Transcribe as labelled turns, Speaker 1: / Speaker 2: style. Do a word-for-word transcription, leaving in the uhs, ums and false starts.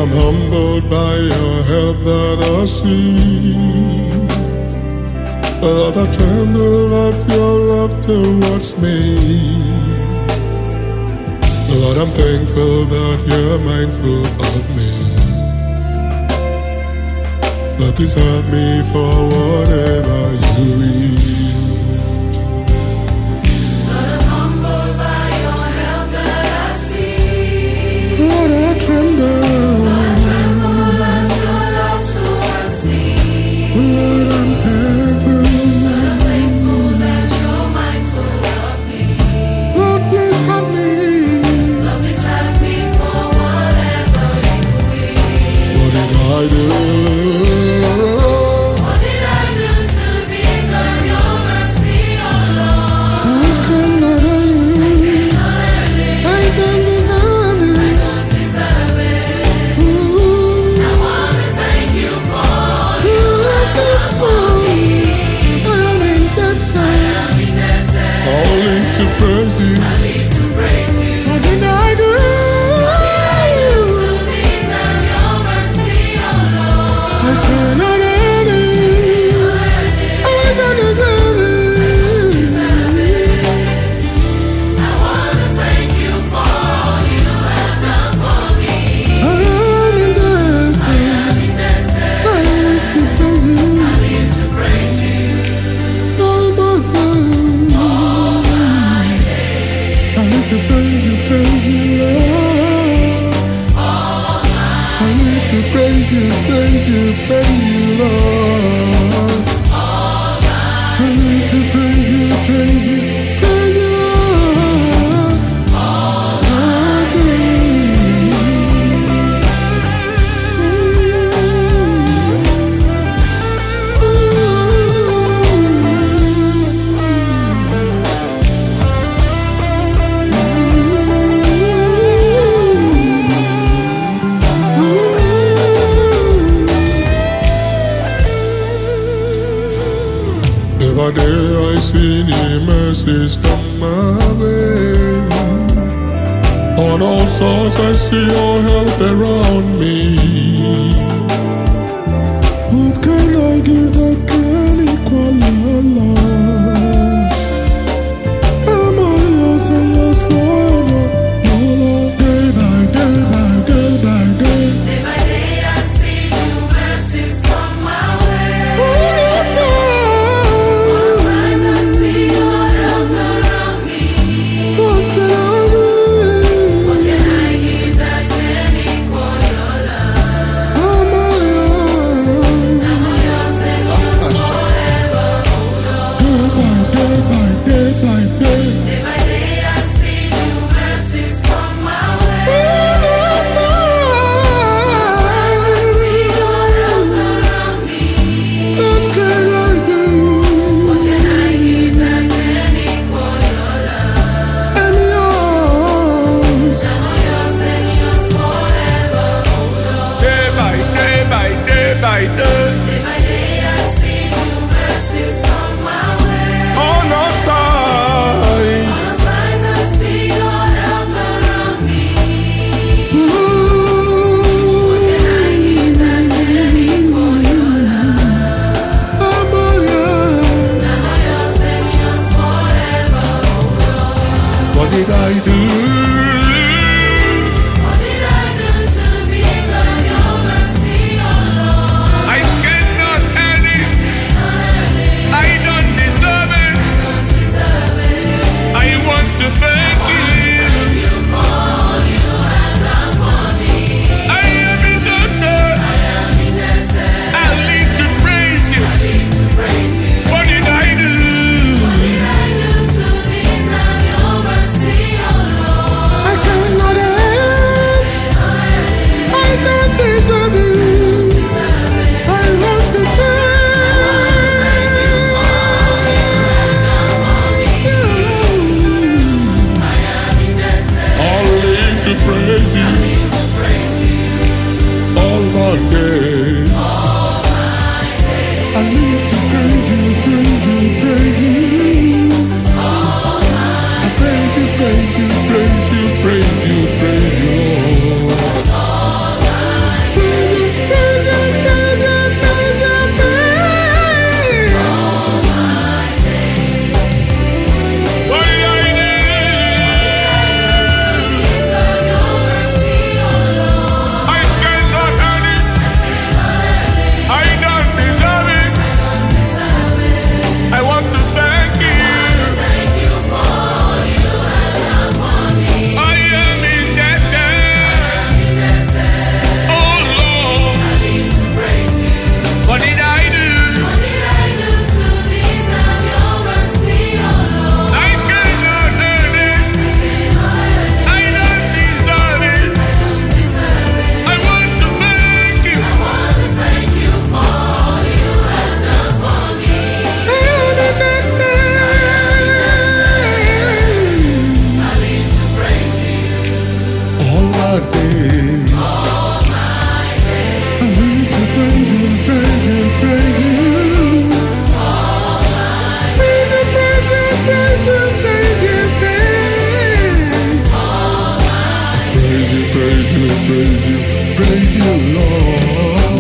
Speaker 1: I'm humbled by your help that I see. Lord, I tremble at your love towards me. Lord, I'm thankful that you're mindful of me. Lord, please help me for whatever you will.
Speaker 2: Lord, I'm humbled by your help that I see.
Speaker 1: Lord, I tremble.
Speaker 2: Lord, I tremble at your love towards me.
Speaker 1: Lord, I'm thankful.
Speaker 2: Lord, I'm thankful that you're mindful of me.
Speaker 1: Lord, please help me.
Speaker 2: Lord, please help me for whatever you will.
Speaker 1: What did I do?
Speaker 2: What did I do to deserve your mercy, oh Lord?
Speaker 1: What can I do?
Speaker 2: Not earn
Speaker 1: I don't deserve
Speaker 2: I
Speaker 1: it.
Speaker 2: don't deserve it.
Speaker 1: Ooh,
Speaker 2: I want to thank you for all
Speaker 1: you
Speaker 2: you
Speaker 1: have
Speaker 2: have done
Speaker 1: been
Speaker 2: for
Speaker 1: good.
Speaker 2: me.
Speaker 1: I am indebted.
Speaker 2: I'm indebted.
Speaker 1: Only to praise you.
Speaker 2: I live to praise you.
Speaker 1: What did I do?
Speaker 2: To deserve your mercy, oh Lord.
Speaker 1: I cannot earn it. I don't deserve it.
Speaker 2: I want to thank you for all you have done for me.
Speaker 1: I am indebted.
Speaker 2: I'm indebted.
Speaker 1: I live to praise you.
Speaker 2: I live to praise you.
Speaker 1: All my life.
Speaker 2: All my days.
Speaker 1: I live to praise you, praise you, Lord.
Speaker 2: All my
Speaker 1: I live to praise you, praise you, praise you, Lord.
Speaker 2: all
Speaker 1: I live to praise you, praise you, praise you, Lord. All my Every day I see new mercies come my way. On all sides I see your help around me. What can I give that can equal your love? I'm all yours and yours forever. Your love, day by day by day by day.
Speaker 2: day by day I see new mercies come my way.
Speaker 1: What is
Speaker 2: Sometimes I see your help around me.
Speaker 1: What can I do?
Speaker 2: What can I give that can equal your love?
Speaker 1: I'm all yours.
Speaker 2: I'm all yours and yours forever, oh Lord.
Speaker 1: praise you, praise you, Lord.